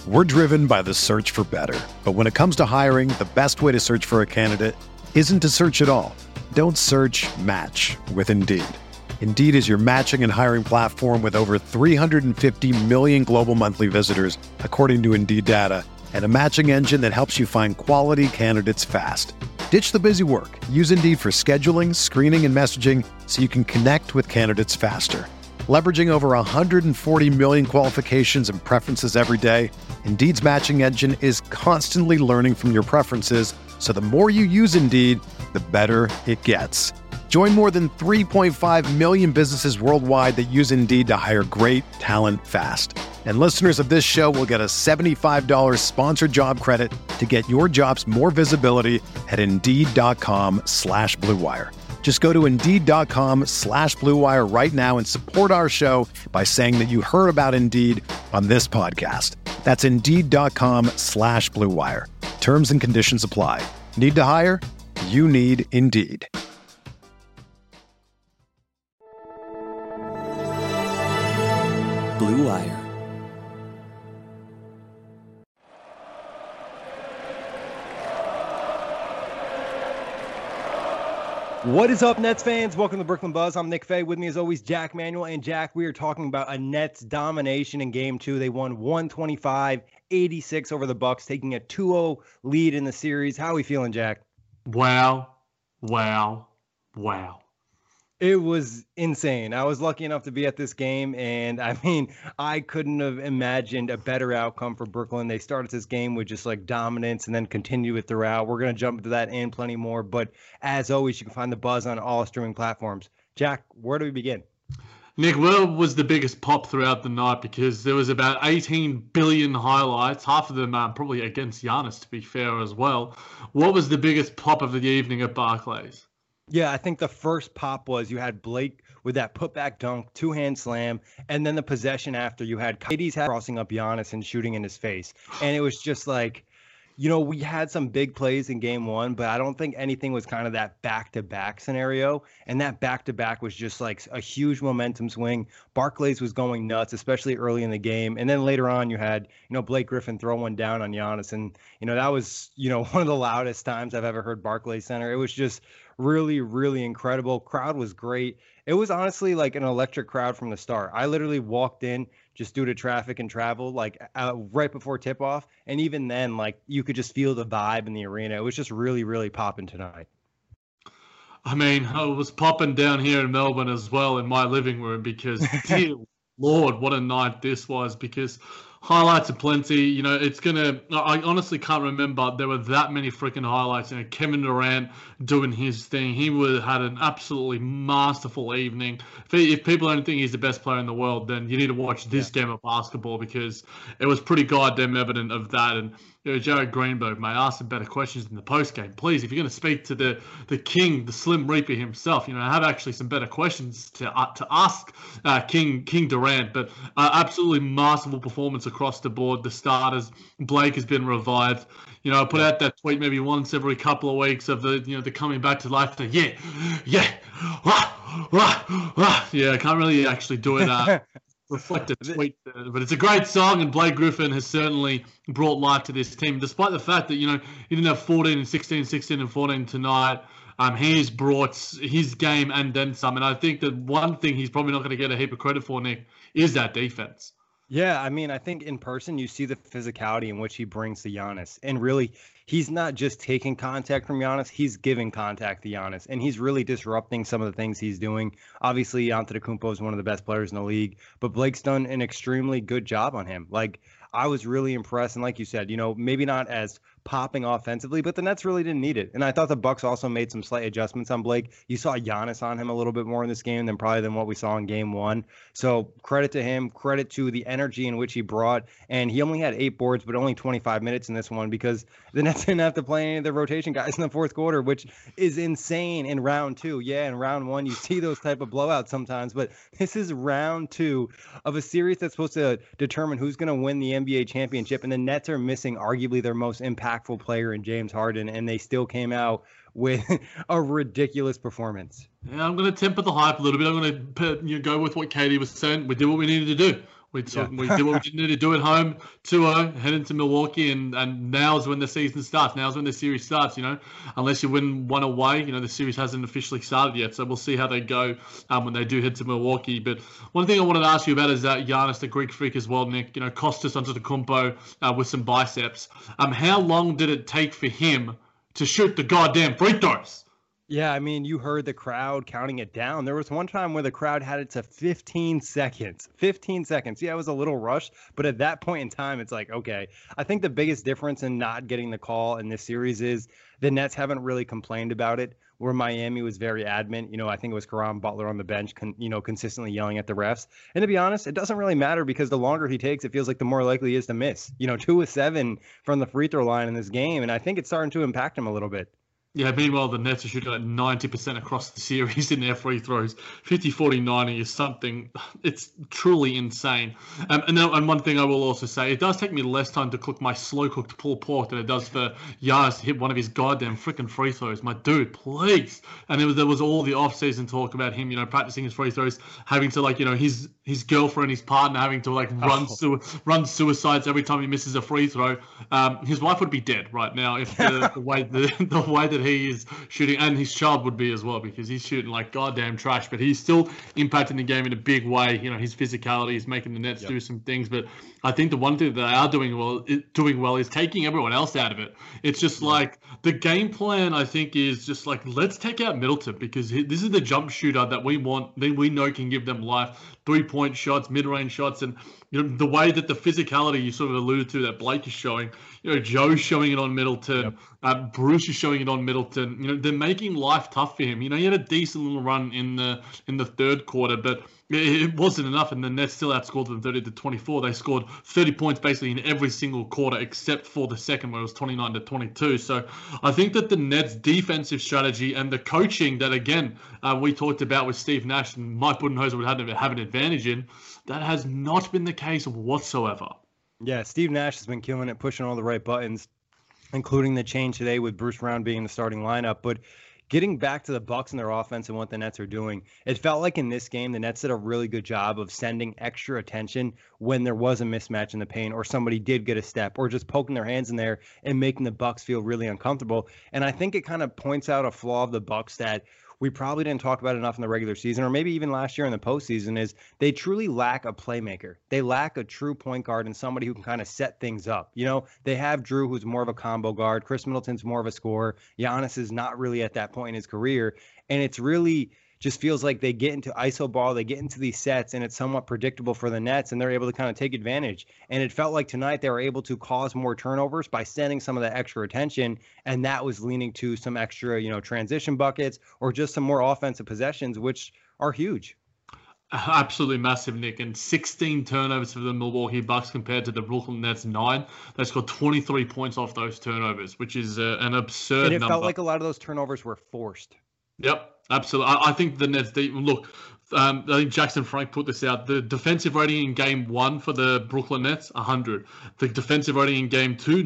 We're driven by the search for better. But when it comes to hiring, the best way to search for a candidate isn't to search at all. Don't search, match with Indeed. Indeed is your matching and hiring platform with over 350 million global monthly visitors, according to Indeed data, and a matching engine that helps you find quality candidates fast. Ditch the busy work. Use Indeed for scheduling, screening, and messaging so you can connect with candidates faster. Leveraging over 140 million qualifications and preferences every day, Indeed's matching engine is constantly learning from your preferences, so the more you use Indeed, the better it gets. Join more than 3.5 million businesses worldwide that use Indeed to hire great talent fast. And listeners of this show will get a $75 sponsored job credit to get your jobs more visibility at Indeed.com/Blue Wire. Just go to Indeed.com/Blue Wire right now and support our show by saying that you heard about Indeed on this podcast. That's Indeed.com/Blue Wire. Terms and conditions apply. Need to hire? You need Indeed. Blue Wire. What is up, Nets fans? Welcome to Brooklyn Buzz. I'm Nick Fay. With me, as always, Jack Manuel. And Jack, we are talking about a Nets domination in Game 2. They won 125-86 over the Bucks, taking a 2-0 lead in the series. How are we feeling, Jack? Wow. It was insane. I was lucky enough to be at this game, and I mean, I couldn't have imagined a better outcome for Brooklyn. They started this game with just like dominance and then continue it throughout. We're going to jump into that and plenty more, but as always, you can find the Buzz on all streaming platforms. Jack, where do we begin? Nick, what was the biggest pop throughout the night? Because there was about 18 billion highlights, half of them probably against Giannis, to be fair as well. What was the biggest pop of the evening at Barclays? Yeah, I think the first pop was you had Blake with that putback dunk, two-hand slam, and then the possession after you had KD's crossing up Giannis and shooting in his face. And it was just like, you know, we had some big plays in Game 1, but I don't think anything was kind of that back-to-back scenario. And that back-to-back was just like a huge momentum swing. Barclays was going nuts, especially early in the game. And then later on, you had, you know, Blake Griffin throw one down on Giannis. And, you know, that was, you know, one of the loudest times I've ever heard Barclays Center. It was just really, really incredible. Crowd was great. It was honestly like an electric crowd from the start. I literally walked in just due to traffic and travel, like right before tip off. And even then, like you could just feel the vibe in the arena. It was just really, really popping tonight. I mean, I was popping down here in Melbourne as well in my living room because, dear Lord, what a night this was. Because highlights are plenty. You know, I honestly can't remember there were that many freaking highlights. You know, Kevin Durant doing his thing. He had an absolutely masterful evening. If people don't think he's the best player in the world, then you need to watch this game of basketball because it was pretty goddamn evident of that. And, you know, Jared Greenberg may ask some better questions in the postgame. Please, if you're going to speak to the king, the Slim Reaper himself, you know, have actually some better questions to ask King Durant. But absolutely masterful performance across the board. The starters, Blake has been revived. You know, I put out that tweet maybe once every couple of weeks of the coming back to life. Yeah, I can't really actually do it. Reflect a tweet, but it's a great song, and Blake Griffin has certainly brought life to this team. Despite the fact that, you know, he didn't have 14 and 16, 16 and 14 tonight, he's brought his game and then some. And I think that one thing he's probably not going to get a heap of credit for, Nick, is that defense. Yeah, I mean, I think in person you see the physicality in which he brings to Giannis. And really, he's not just taking contact from Giannis, he's giving contact to Giannis. And he's really disrupting some of the things he's doing. Obviously, Antetokounmpo is one of the best players in the league, but Blake's done an extremely good job on him. Like, I was really impressed. And like you said, you know, maybe not as popping offensively, but the Nets really didn't need it. And I thought the Bucks also made some slight adjustments on Blake. You saw Giannis on him a little bit more in this game than what we saw in Game 1. So credit to him, credit to the energy in which he brought. And he only had 8 boards, but only 25 minutes in this one because the Nets didn't have to play any of the rotation guys in the fourth quarter, which is insane in round 2. Yeah, in round 1, you see those type of blowouts sometimes, but this is round 2 of a series that's supposed to determine who's going to win the NBA championship. And the Nets are missing arguably their most impactful player in James Harden, and they still came out with a ridiculous performance. Yeah, I'm going to temper the hype a little bit. I'm going to go with what Katie was saying. We did what we needed to do. We did what we needed to do at home, 2-0, head into Milwaukee, and now's when the season starts. Now's when the series starts, Unless you win one away, the series hasn't officially started yet. So we'll see how they go when they do head to Milwaukee. But one thing I wanted to ask you about is Giannis, the Greek freak as well, Nick. Kostas Antetokounmpo with some biceps. How long did it take for him to shoot the goddamn free throws? Yeah, I mean, you heard the crowd counting it down. There was one time where the crowd had it to 15 seconds. 15 seconds. Yeah, it was a little rushed, but at that point in time, it's like, okay. I think the biggest difference in not getting the call in this series is the Nets haven't really complained about it, where Miami was very adamant. I think it was Caron Butler on the bench, consistently yelling at the refs. And to be honest, it doesn't really matter because the longer he takes, it feels like the more likely he is to miss. 2 of 7 from the free throw line in this game, and I think it's starting to impact him a little bit. Yeah, meanwhile, the Nets are shooting at 90% across the series in their free throws. 50, 40, 90 is something, it's truly insane. And one thing I will also say, it does take me less time to cook my slow-cooked pulled pork than it does for Giannis to hit one of his goddamn freaking free throws. My dude, please. And there was all the off-season talk about him, practicing his free throws, having to, his girlfriend, his partner, having to, run suicides every time he misses a free throw. His wife would be dead right now if the way that he is shooting, and his child would be as well, because he's shooting like goddamn trash, but he's still impacting the game in a big way. His physicality is making the Nets do some things, but I think the one thing that they are doing well is taking everyone else out of it. It's just like the game plan, I think, is just like, let's take out Middleton, because this is the jump shooter that we want, that we know can give them life, 3-point shots, mid-range shots, and the way that the physicality you sort of alluded to that Blake is showing, Joe's showing it on Middleton, Bruce is showing it on Middleton. They're making life tough for him. He had a decent little run in the third quarter, but it wasn't enough, and the Nets still outscored them 30-24. They scored 30 points basically in every single quarter except for the second, where it was 29-22. So I think that the Nets' defensive strategy and the coaching that, again, we talked about with Steve Nash and Mike Budenholzer would have an advantage in, that has not been the case whatsoever. Yeah, Steve Nash has been killing it, pushing all the right buttons, including the change today with Bruce Brown being the starting lineup. But getting back to the Bucks and their offense and what the Nets are doing, it felt like in this game, the Nets did a really good job of sending extra attention when there was a mismatch in the paint, or somebody did get a step, or just poking their hands in there and making the Bucks feel really uncomfortable. And I think it kind of points out a flaw of the Bucks that we probably didn't talk about enough in the regular season, or maybe even last year in the postseason, is they truly lack a playmaker. They lack a true point guard and somebody who can kind of set things up. They have Drew, who's more of a combo guard. Chris Middleton's more of a scorer. Giannis is not really at that point in his career. And it's really just feels like they get into iso ball, they get into these sets, and it's somewhat predictable for the Nets, and they're able to kind of take advantage. And it felt like tonight they were able to cause more turnovers by sending some of that extra attention, and that was leaning to some extra, transition buckets or just some more offensive possessions, which are huge. Absolutely massive, Nick. And 16 turnovers for the Milwaukee Bucks compared to the Brooklyn Nets 9. They scored 23 points off those turnovers, which is an absurd number. And it felt like a lot of those turnovers were forced. Yep, absolutely. I think the Nets, look, I think Jackson Frank put this out. The defensive rating in Game 1 for the Brooklyn Nets, 100. The defensive rating in Game 2,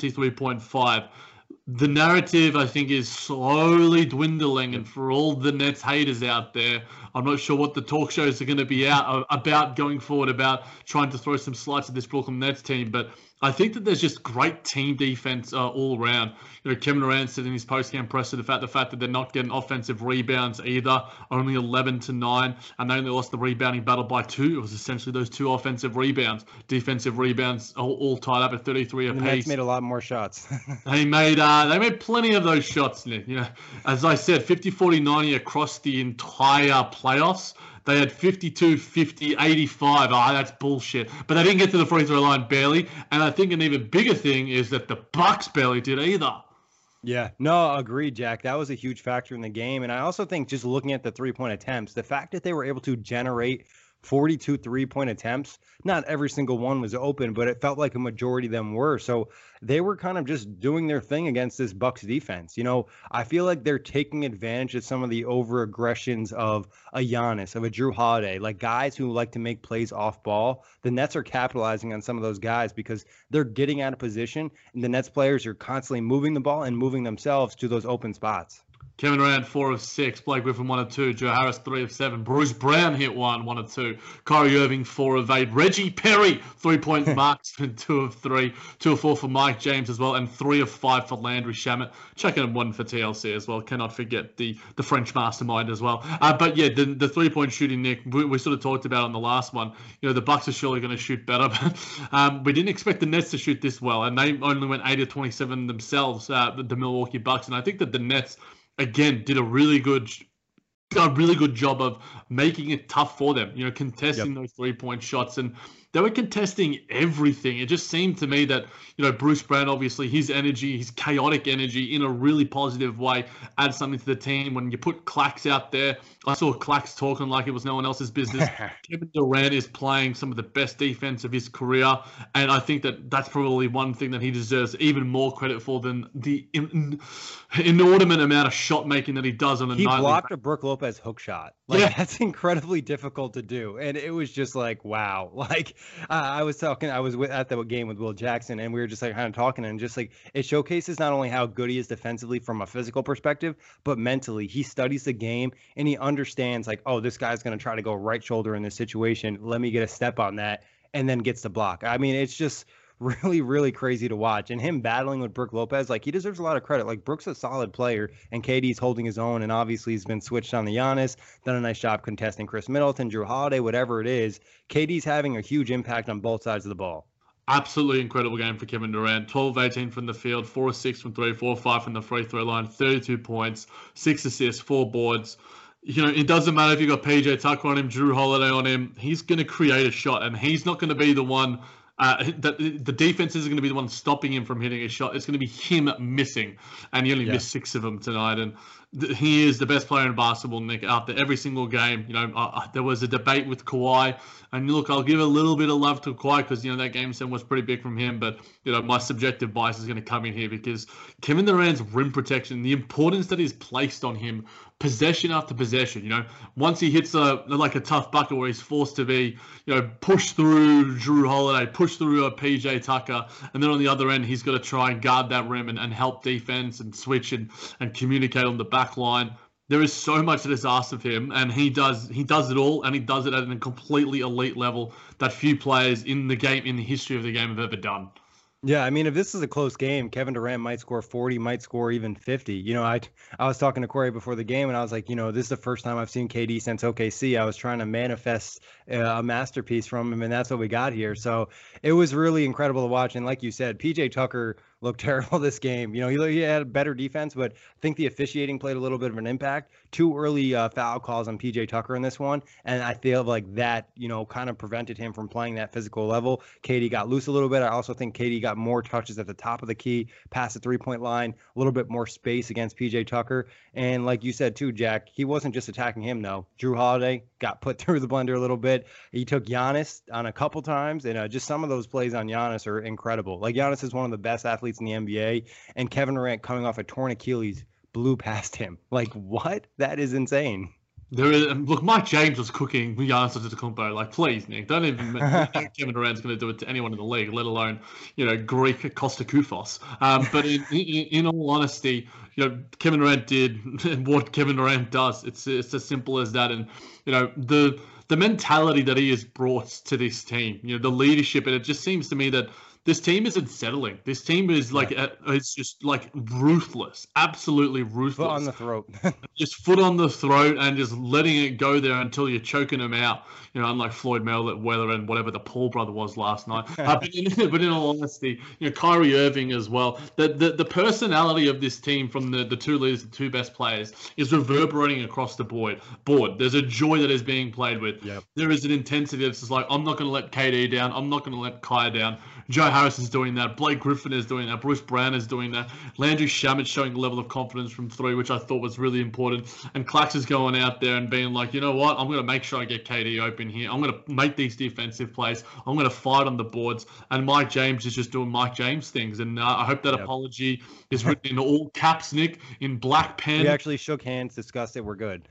93.5. The narrative, I think, is slowly dwindling, and for all the Nets haters out there, I'm not sure what the talk shows are going to be about going forward, about trying to throw some slights at this Brooklyn Nets team, but I think that there's just great team defense all around. Kevin Durant said in his post-game presser the fact that they're not getting offensive rebounds either, only 11-9, and they only lost the rebounding battle by 2. It was essentially those 2 offensive rebounds. Defensive rebounds all tied up at 33 apiece. The Nets made a lot more shots. They made plenty of those shots, Nick. As I said, 50, 40, 90 across the entire playoffs. They had 52, 50, 85. That's bullshit. But they didn't get to the free throw line barely. And I think an even bigger thing is that the Bucks barely did either. Yeah, no, agreed, Jack. That was a huge factor in the game. And I also think just looking at the 3-point attempts, the fact that they were able to generate 42 3-point attempts, not every single one was open, but it felt like a majority of them were. So they were kind of just doing their thing against this Bucks defense. I feel like they're taking advantage of some of the over aggressions of a Giannis, of a Drew Holiday, like guys who like to make plays off ball. The Nets are capitalizing on some of those guys because they're getting out of position, and the Nets players are constantly moving the ball and moving themselves to those open spots. Kevin Durant, 4 of 6. Blake Griffin, 1 of 2. Joe Harris, 3 of 7. Bruce Brown hit 1 of 2. Kyrie Irving, 4 of 8. Reggie Perry, 3-point marks, 2 of 3. 2 of 4 for Mike James as well, and 3 of 5 for Landry Shamet. Checking in 1 for TLC as well. Cannot forget the French mastermind as well. But yeah, the 3-point shooting, Nick, we sort of talked about on the last one. The Bucks are surely going to shoot better. But we didn't expect the Nets to shoot this well, and they only went 8 of 27 themselves, the Milwaukee Bucks. And I think that the Nets, again, did a really good job of making it tough for them, contesting those 3-point shots. And they were contesting everything. It just seemed to me that, Bruce Brown, obviously, his energy, his chaotic energy in a really positive way adds something to the team. When you put Clax out there, I saw Clax talking like it was no one else's business. Kevin Durant is playing some of the best defense of his career, and I think that that's probably one thing that he deserves even more credit for than the inordinate amount of shot making that he does on a nightly. He blocked a Brook Lopez hook shot. That's incredibly difficult to do, and it was just like, wow. I was at the game with Will Jackson, and we were just kind of talking, and just it showcases not only how good he is defensively from a physical perspective, but mentally. He studies the game, and he understands oh, this guy's going to try to go right shoulder in this situation. Let me get a step on that, and then gets the block. I mean, it's just really, really crazy to watch. And him battling with Brook Lopez, he deserves a lot of credit. Brook's a solid player, and KD's holding his own, and obviously he's been switched on the Giannis, done a nice job contesting Chris Middleton, Drew Holiday, whatever it is. KD's having a huge impact on both sides of the ball. Absolutely incredible game for Kevin Durant. 12 of 18 from the field, 4 of 6 from 3, 4 of 5 from the free throw line, 32 points, 6 assists, 4 boards. It doesn't matter if you got PJ Tucker on him, Drew Holiday on him. He's going to create a shot, and he's not going to be the one. The defense isn't going to be the one stopping him from hitting a shot. It's going to be him missing, and he only missed 6 of them tonight. And he is the best player in basketball, Nick, out there every single game. There was a debate with Kawhi, and look, I'll give a little bit of love to Kawhi because that game 7 was pretty big from him. But my subjective bias is going to come in here because Kevin Durant's rim protection, the importance that is placed on him, possession after possession. Once he hits a tough bucket where he's forced to be, push through Drew Holiday, push through a PJ Tucker, and then on the other end he's got to try and guard that rim and help defense and switch and communicate on the back line. There is so much that is asked of him, and he does it all, and he does it at a completely elite level that few players in the history of the game have ever done. Yeah, I mean, if this is a close game, Kevin Durant might score 40, might score even 50. I was talking to Corey before the game, and I was like, this is the first time I've seen KD since OKC. I was trying to manifest a masterpiece from him, and that's what we got here. So it was really incredible to watch. And like you said, PJ Tucker looked terrible this game. He had better defense, but I think the officiating played a little bit of an impact. 2 early foul calls on PJ Tucker in this one, and I feel like that, kind of prevented him from playing that physical level. KD got loose a little bit. I also think KD got more touches at the top of the key, past the 3-point line, a little bit more space against PJ Tucker. And like you said too, Jack, he wasn't just attacking him, though. Drew Holiday got put through the blender a little bit. He took Giannis on a couple times, and just some of those plays on Giannis are incredible. Giannis is one of the best athletes in the NBA, and Kevin Durant, coming off a torn Achilles, blew past him. What? That is insane. Look, Mike James was cooking Giannis Antetokounmpo. Please, Nick, don't even Kevin Durant's going to do it to anyone in the league, let alone, Greek Costa Koufos. But in all honesty, Kevin Durant did what Kevin Durant does. It's as simple as that. And, the mentality that he has brought to this team, the leadership, and it just seems to me that this team isn't settling. This team is it's just ruthless, absolutely ruthless. Foot on the throat. Just foot on the throat and just letting it go there until you're choking them out. Unlike Floyd Mayweather and whatever the Paul brother was last night. But in all honesty, Kyrie Irving as well. The personality of this team from the 2 leaders, the 2 best players, is reverberating across the board. There's a joy that is being played with. Yep. There is an intensity that's just I'm not going to let KD down. I'm not going to let Kai down. Joe Harris is doing that. Blake Griffin is doing that. Bruce Brown is doing that. Landry Shamet showing a level of confidence from 3, which I thought was really important. And Clax is going out there and being like, you know what? I'm going to make sure I get KD open here. I'm going to make these defensive plays. I'm going to fight on the boards. And Mike James is just doing Mike James things. And I hope that apology is written in all caps, Nick, in black pen. We actually shook hands, discussed it. We're good.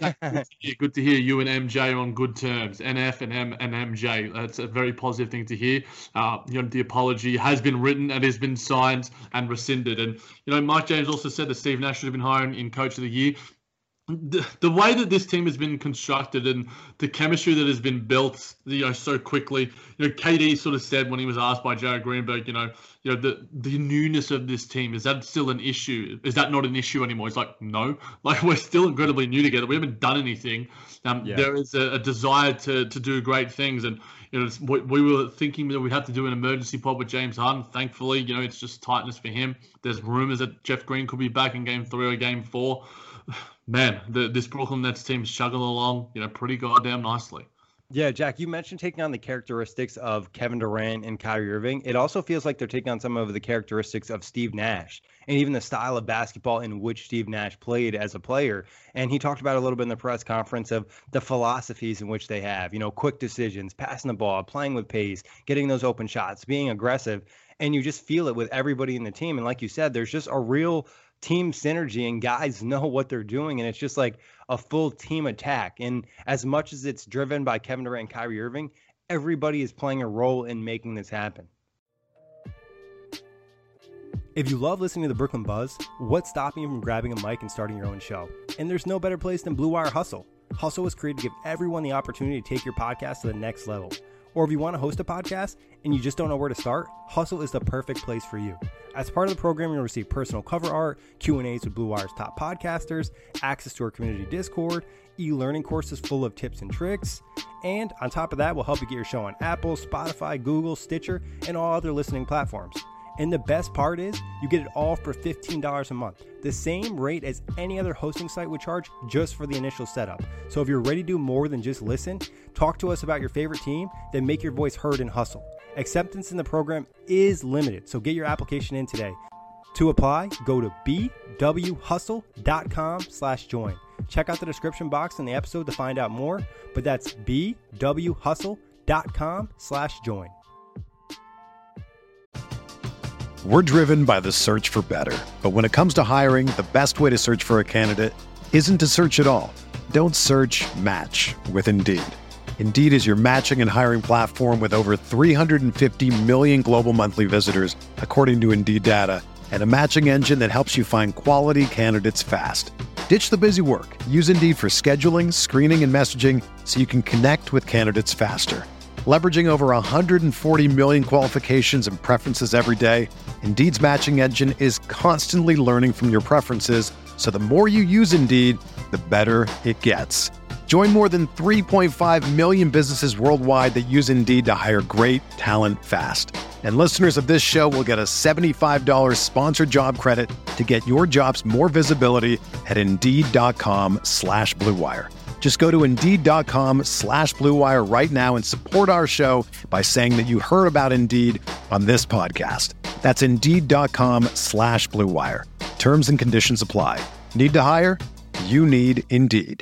Good to hear you and MJ are on good terms. NF and MJ. That's a very positive thing to hear. empty apology has been written and has been signed and rescinded. And, Mike James also said that Steve Nash should have been hired in Coach of the Year. The way that this team has been constructed and the chemistry that has been built, so quickly. KD sort of said when he was asked by Jared Greenberg, the newness of this team, is that still an issue? Is that not an issue anymore? He's like, no, we're still incredibly new together. We haven't done anything. There is a desire to do great things, and we were thinking that we'd have to do an emergency pod with James Harden. Thankfully, it's just tightness for him. There's rumors that Jeff Green could be back in Game 3 or Game 4. Man, this Brooklyn Nets team is chugging along, pretty goddamn nicely. Yeah, Jack, you mentioned taking on the characteristics of Kevin Durant and Kyrie Irving. It also feels like they're taking on some of the characteristics of Steve Nash and even the style of basketball in which Steve Nash played as a player. And he talked about a little bit in the press conference of the philosophies in which they have, quick decisions, passing the ball, playing with pace, getting those open shots, being aggressive. And you just feel it with everybody in the team. And like you said, there's just a real team synergy and guys know what they're doing. And it's just like a full team attack. And as much as it's driven by Kevin Durant and Kyrie Irving, everybody is playing a role in making this happen. If you love listening to the Brooklyn Buzz, what's stopping you from grabbing a mic and starting your own show? And there's no better place than Blue Wire Hustle. Hustle was created to give everyone the opportunity to take your podcast to the next level. Or if you want to host a podcast and you just don't know where to start, Hustle is the perfect place for you. As part of the program, you'll receive personal cover art, Q&As with Blue Wire's top podcasters, access to our community Discord, e-learning courses full of tips and tricks, and on top of that, we'll help you get your show on Apple, Spotify, Google, Stitcher, and all other listening platforms. And the best part is, you get it all for $15 a month, the same rate as any other hosting site would charge just for the initial setup. So if you're ready to do more than just listen, talk to us about your favorite team, then make your voice heard and hustle. Acceptance in the program is limited, so get your application in today. To apply, go to bwhustle.com/join. Check out the description box in the episode to find out more, but that's bwhustle.com/join. We're driven by the search for better. But when it comes to hiring, the best way to search for a candidate isn't to search at all. Don't search, match with Indeed. Indeed is your matching and hiring platform with over 350 million global monthly visitors, according to Indeed data, and a matching engine that helps you find quality candidates fast. Ditch the busy work. Use Indeed for scheduling, screening, and messaging so you can connect with candidates faster. Leveraging over 140 million qualifications and preferences every day, Indeed's matching engine is constantly learning from your preferences, so the more you use Indeed, the better it gets. Join more than 3.5 million businesses worldwide that use Indeed to hire great talent fast. And listeners of this show will get a $75 sponsored job credit to get your jobs more visibility at Indeed.com/Blue Wire. Just go to Indeed.com/Blue Wire right now and support our show by saying that you heard about Indeed on this podcast. That's Indeed.com/Blue Wire. Terms and conditions apply. Need to hire? You need Indeed.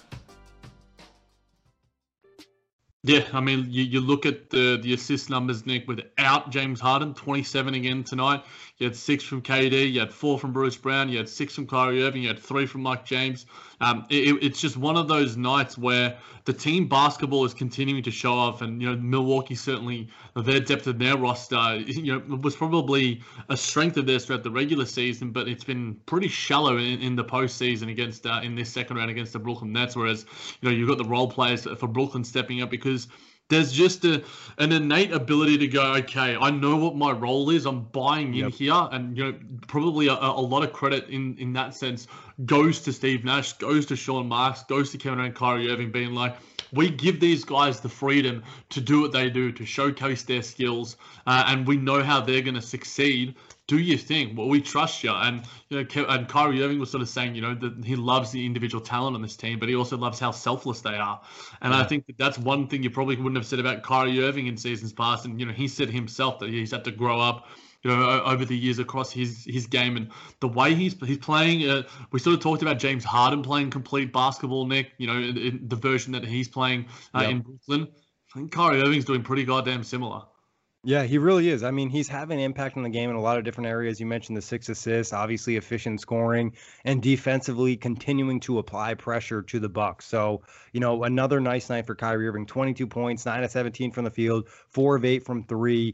Yeah, I mean, you look at the assist numbers, Nick, without James Harden, 27 again tonight. You had 6 from KD, you had 4 from Bruce Brown, you had 6 from Kyrie Irving, you had 3 from Mike James. It's just one of those nights where the team basketball is continuing to show off, and Milwaukee certainly, their depth of their roster, was probably a strength of theirs throughout the regular season, but it's been pretty shallow in the postseason against in this second round against the Brooklyn Nets. Whereas you've got the role players for Brooklyn stepping up because there's just an innate ability to go, okay, I know what my role is. I'm buying in here. And, probably a lot of credit in that sense goes to Steve Nash, goes to Sean Marks, goes to Kevin and Kyrie Irving being like, we give these guys the freedom to do what they do, to showcase their skills, and we know how they're going to succeed. Do your thing. Well, we trust you. And and Kyrie Irving was sort of saying, that he loves the individual talent on this team, but he also loves how selfless they are. And I think that's one thing you probably wouldn't have said about Kyrie Irving in seasons past. And he said himself that he's had to grow up, over the years across his game and the way he's playing. We sort of talked about James Harden playing complete basketball, Nick. In the version that he's playing in Brooklyn. I think Kyrie Irving's doing pretty goddamn similar. Yeah, he really is. I mean, he's having an impact on the game in a lot of different areas. You mentioned the 6 assists, obviously efficient scoring, and defensively continuing to apply pressure to the Bucks. So, another nice night for Kyrie Irving. 22 points, 9 of 17 from the field, 4 of 8 from three,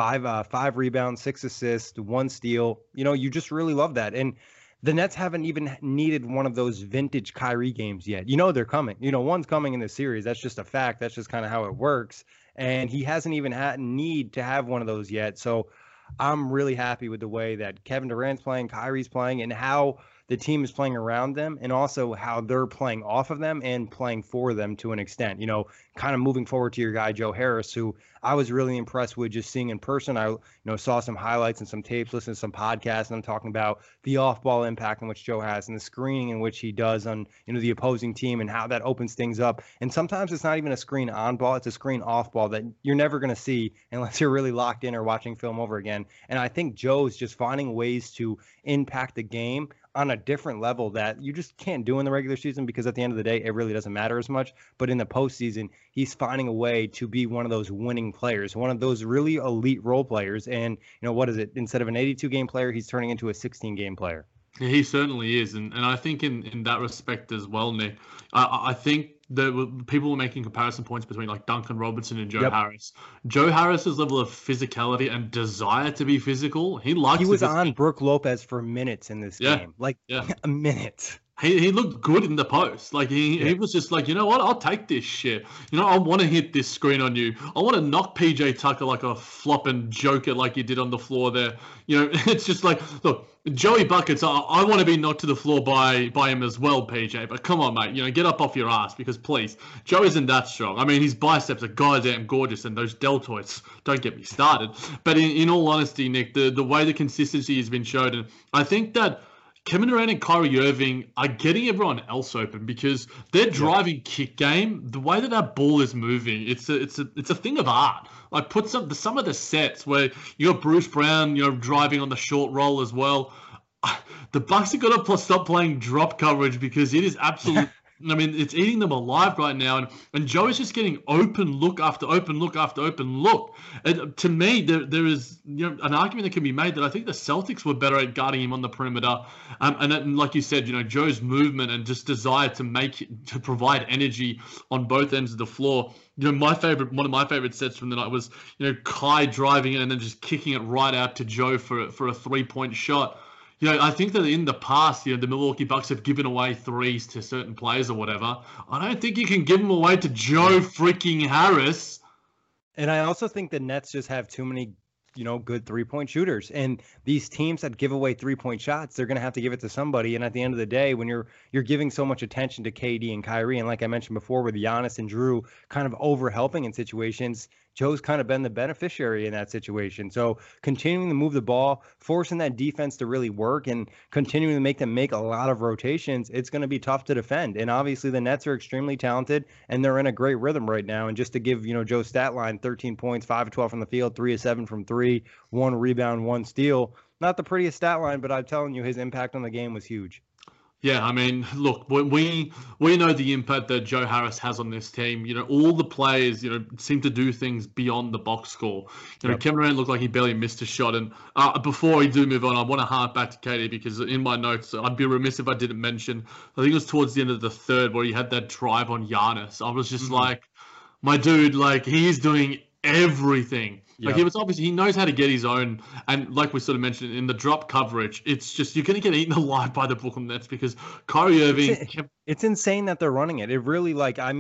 five rebounds, 6 assists, 1 steal. You just really love that. And the Nets haven't even needed one of those vintage Kyrie games yet. They're coming. One's coming in this series. That's just a fact. That's just kind of how it works. And he hasn't even had need to have one of those yet. So I'm really happy with the way that Kevin Durant's playing, Kyrie's playing, and how the team is playing around them, and also how they're playing off of them and playing for them to an extent. Kind of moving forward to your guy Joe Harris, who I was really impressed with just seeing in person. I saw some highlights and some tapes, listened to some podcasts, and I'm talking about the off-ball impact in which Joe has and the screening in which he does on the opposing team, and how that opens things up. And sometimes it's not even a screen on ball, it's a screen off ball that you're never going to see unless you're really locked in or watching film over again. And I think Joe's just finding ways to impact the game on a different level that you just can't do in the regular season, because at the end of the day, it really doesn't matter as much. But in the postseason, he's finding a way to be one of those winning players, one of those really elite role players. And, what is it? Instead of an 82-game player, he's turning into a 16-game player. Yeah, he certainly is. And I think in that respect as well, Nick, I think that people were making comparison points between like Duncan Robinson and Joe Harris. Joe Harris's level of physicality and desire to be physical, he was on Brook Lopez for minutes in this game, a minute. He looked good in the post. Like he was just like, you know what? I'll take this shit. I want to hit this screen on you. I want to knock PJ Tucker like a flopping joker like you did on the floor there. It's just like, look, Joey Buckets, I want to be knocked to the floor by him as well, PJ. But come on, mate. Get up off your ass, because please, Joe isn't that strong. I mean, his biceps are goddamn gorgeous, and those deltoids, don't get me started. But in all honesty, Nick, the way the consistency has been shown, and I think that Kevin Durant and Kyrie Irving are getting everyone else open, because their driving kick game, the way that ball is moving, it's a thing of art. Like, put some of the sets where you got Bruce Brown, driving on the short roll as well. The Bucks have got to stop playing drop coverage, because it is absolute. I mean, it's eating them alive right now, and Joe is just getting open look after open look after open look. And to me, there is an argument that can be made that I think the Celtics were better at guarding him on the perimeter, and like you said, Joe's movement and just desire to provide energy on both ends of the floor. One of my favorite sets from the night was Kai driving it and then just kicking it right out to Joe for a 3-point shot. I think that in the past, the Milwaukee Bucks have given away threes to certain players or whatever. I don't think you can give them away to Joe freaking Harris. And I also think the Nets just have too many, good 3-point shooters. And these teams that give away 3-point shots, they're going to have to give it to somebody. And at the end of the day, when you're giving so much attention to KD and Kyrie, and like I mentioned before, with Giannis and Drew kind of over-helping in situations, Joe's kind of been the beneficiary in that situation. So continuing to move the ball, forcing that defense to really work, and continuing to make them make a lot of rotations, it's going to be tough to defend. And obviously the Nets are extremely talented, and they're in a great rhythm right now. And just to give, Joe's stat line, 13 points, 5 of 12 from the field, 3 of 7 from three, 1 rebound, 1 steal. Not the prettiest stat line, but I'm telling you, his impact on the game was huge. Yeah, I mean, look, we know the impact that Joe Harris has on this team. All the players, seem to do things beyond the box score. Kevin Durant looked like he barely missed a shot. And before we do move on, I want to hark back to KD, because in my notes, I'd be remiss if I didn't mention, I think it was towards the end of the third where he had that drive on Giannis. I was just like, my dude, like, he's doing everything. Like, he knows how to get his own, and like we sort of mentioned in the drop coverage, it's just, you're going to get eaten alive by the Brooklyn Nets, because Kyrie Irving. It's insane that they're running it. It really,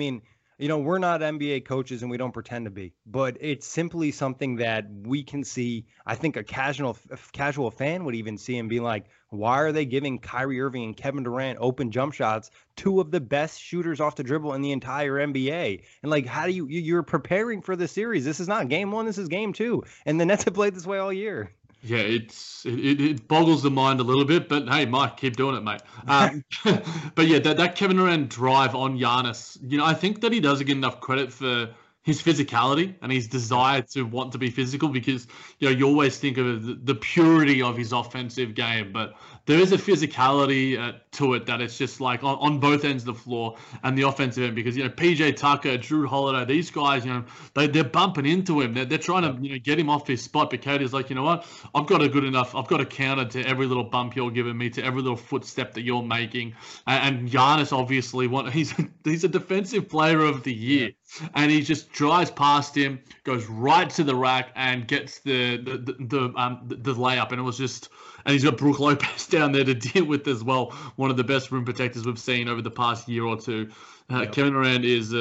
we're not NBA coaches and we don't pretend to be, but it's simply something that we can see. I think a casual fan would even see and be like, why are they giving Kyrie Irving and Kevin Durant open jump shots, two of the best shooters off the dribble in the entire NBA? And like, how do you're preparing for the series? This is not game 1, this is game 2. And the Nets have played this way all year. Yeah, it boggles the mind a little bit, but hey, Mike, keep doing it, mate. But yeah, that Kevin Durant drive on Giannis, I think that he doesn't get enough credit for his physicality and his desire to want to be physical, because you always think of the purity of his offensive game, but there is a physicality to it that it's just like on both ends of the floor and the offensive end, because PJ Tucker, Drew Holiday, these guys, they're bumping into him. They're trying to get him off his spot. But Katie's like, you know what? I've got a counter to every little bump you're giving me, to every little footstep that you're making. And Giannis obviously he's a defensive player of the year. And he just drives past him, goes right to the rack, and gets the layup. And it was just, and he's got Brook Lopez down there to deal with as well. One of the best rim protectors we've seen over the past year or two. Kevin Durant is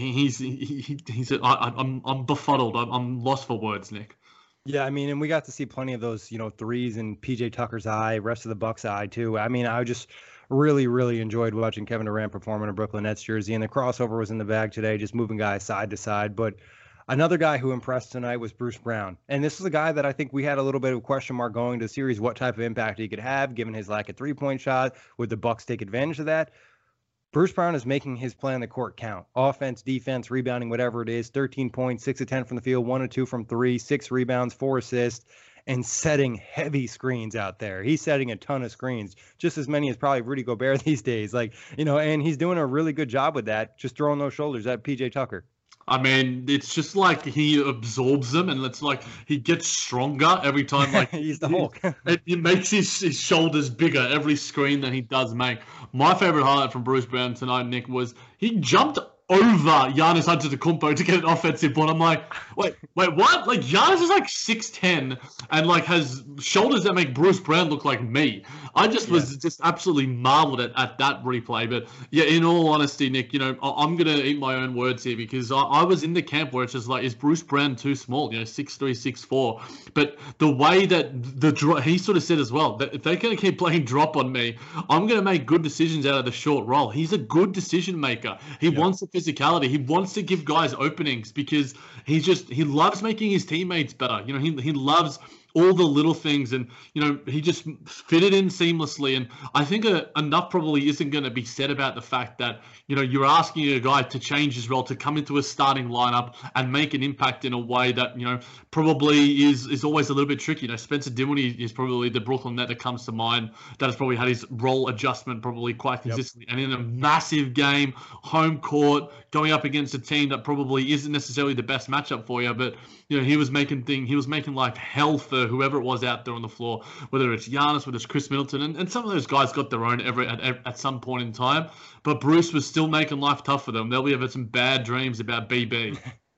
I'm befuddled. I'm lost for words, Nick. Yeah, I mean, and we got to see plenty of those, threes in PJ Tucker's eye, rest of the Bucks' eye too. I mean, I just really, really enjoyed watching Kevin Durant perform in a Brooklyn Nets jersey, and the crossover was in the bag today, just moving guys side to side. But another guy who impressed tonight was Bruce Brown. And this is a guy that I think we had a little bit of a question mark going to the series, what type of impact he could have, given his lack of three-point shot. Would the Bucks take advantage of that? Bruce Brown is making his play on the court count. Offense, defense, rebounding, whatever it is. 13 points, 6 of 10 from the field, 1 of 2 from 3, 6 rebounds, 4 assists, and setting heavy screens out there. He's setting a ton of screens, just as many as probably Rudy Gobert these days. And he's doing a really good job with that, just throwing those shoulders at PJ Tucker. I mean, it's just like he absorbs them, and it's like he gets stronger every time. Like he's the Hulk. It makes his shoulders bigger every screen that he does make. My favorite highlight from Bruce Brown tonight, Nick, was he jumped over Giannis Antetokounmpo to get an offensive board. I'm like, wait, what? Like, Giannis is like 6'10" and like has shoulders that make Bruce Brown look like me. I just was just absolutely marveled at that replay. But yeah, in all honesty, Nick, I'm gonna eat my own words here, because I was in the camp where it's just like, is Bruce Brown too small? 6'3", 6'4". But the way that he sort of said as well, that if they're gonna keep playing drop on me, I'm gonna make good decisions out of the short roll. He's a good decision maker. He wants the physicality. He wants to give guys openings, because he loves making his teammates better. He loves all the little things, and he just fit it in seamlessly. And I think enough probably isn't going to be said about the fact that you're asking a guy to change his role, to come into a starting lineup and make an impact in a way that probably is always a little bit tricky. Spencer Dinwiddie is probably the Brooklyn Net that comes to mind that has probably had his role adjustment probably quite consistently. And in a massive game, home court, going up against a team that probably isn't necessarily the best matchup for you, but he was making life hell for whoever it was out there on the floor, whether it's Giannis, whether it's Chris Middleton, and some of those guys got their own at some point in time. But Bruce was still making life tough for them. They'll be having some bad dreams about BB.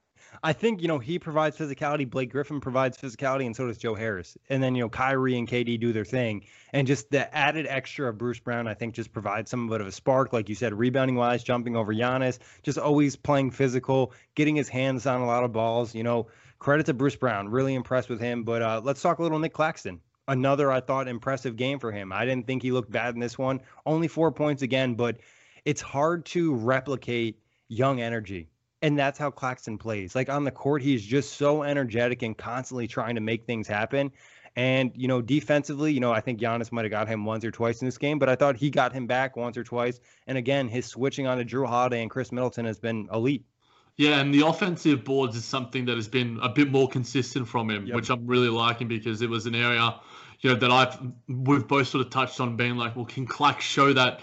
I think, he provides physicality. Blake Griffin provides physicality, and so does Joe Harris. And then, Kyrie and KD do their thing. And just the added extra of Bruce Brown, I think, just provides some bit of a spark. Like you said, rebounding-wise, jumping over Giannis, just always playing physical, getting his hands on a lot of balls. Credit to Bruce Brown. Really impressed with him. But let's talk a little Nick Claxton. Another, I thought, impressive game for him. I didn't think he looked bad in this one. Only 4 points again, but it's hard to replicate young energy. And that's how Claxton plays. Like, on the court, he's just so energetic and constantly trying to make things happen. And, defensively, I think Giannis might have got him once or twice in this game, but I thought he got him back once or twice. And again, his switching on to Drew Holiday and Chris Middleton has been elite. Yeah, and the offensive boards is something that has been a bit more consistent from him, which I'm really liking, because it was an area, that we've both sort of touched on, being like, well, can Clax show that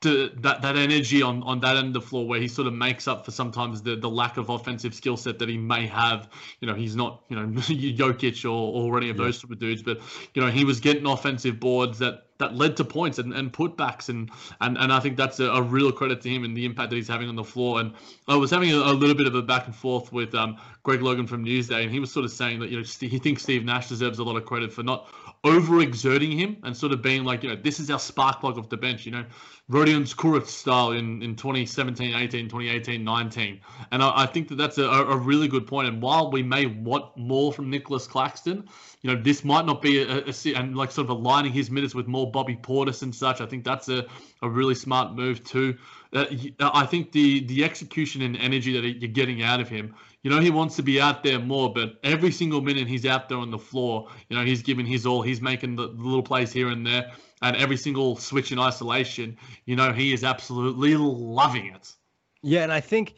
energy on that end of the floor, where he sort of makes up for sometimes the lack of offensive skill set that he may have. He's not, Jokic or any of those sort of dudes, but, he was getting offensive boards that led to points and putbacks. And I think that's a real credit to him and the impact that he's having on the floor. And I was having a little bit of a back and forth with Greg Logan from Newsday, and he was sort of saying that, he thinks Steve Nash deserves a lot of credit for not overexerting him and sort of being like, this is our spark plug off the bench, Rodion Kuruc style in 2017, 18, 2018, 19. And I think that's a really good point. And while we may want more from Nicholas Claxton, this might not be and like sort of aligning his minutes with more Bobby Portis and such. I think that's a really smart move too. I think the execution and energy that you're getting out of him, he wants to be out there more, but every single minute he's out there on the floor, he's giving his all. He's making the little plays here and there, and every single switch in isolation, he is absolutely loving it. Yeah, and I think